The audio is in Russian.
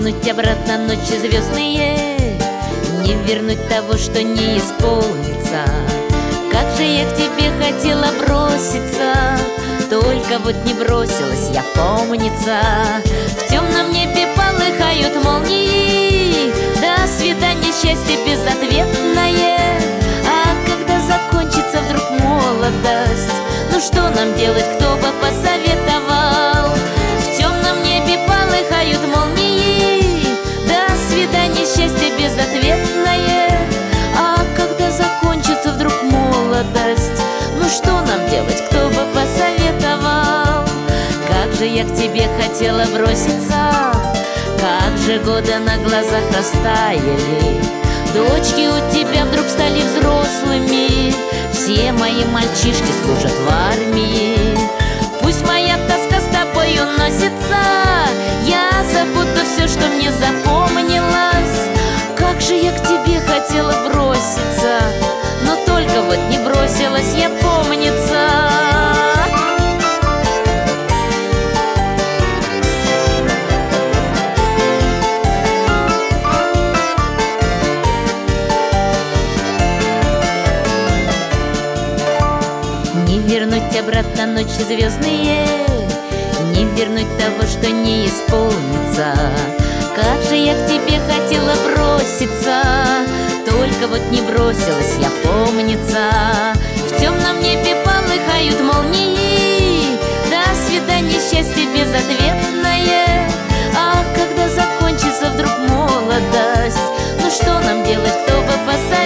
вернуть обратно ночи звездные, не вернуть того, что не исполнится. Как же я к тебе хотела броситься, только вот не бросилась я, помнится. В темном небе полыхают молнии, до свидания, счастье безответное. А когда закончится вдруг молодость, ну что нам делать, кто бы посоветовал? В темном небе полыхают молнии, до свидания, счастье безответное. А когда закончится вдруг молодость, ну что нам делать, кто бы посоветовал? Как же я к тебе хотела броситься, как же годы на глазах растаяли. Дочки у тебя вдруг стали взрослыми, все мои мальчишки служат в армии. Пусть моя тоска с тобою носится, я забуду все, что мне запомнилось. Как же я к тебе хотела броситься, но только вот не бросилась я, помнится. Не вернуть обратно ночи звездные, не вернуть того, что не исполнится. Как же я к тебе хотела броситься, только вот не бросилась я, помнится. В темном небе полыхают молнии, до свидания, счастье безответное. А когда закончится вдруг молодость, ну что нам делать, кто бы посоветовал?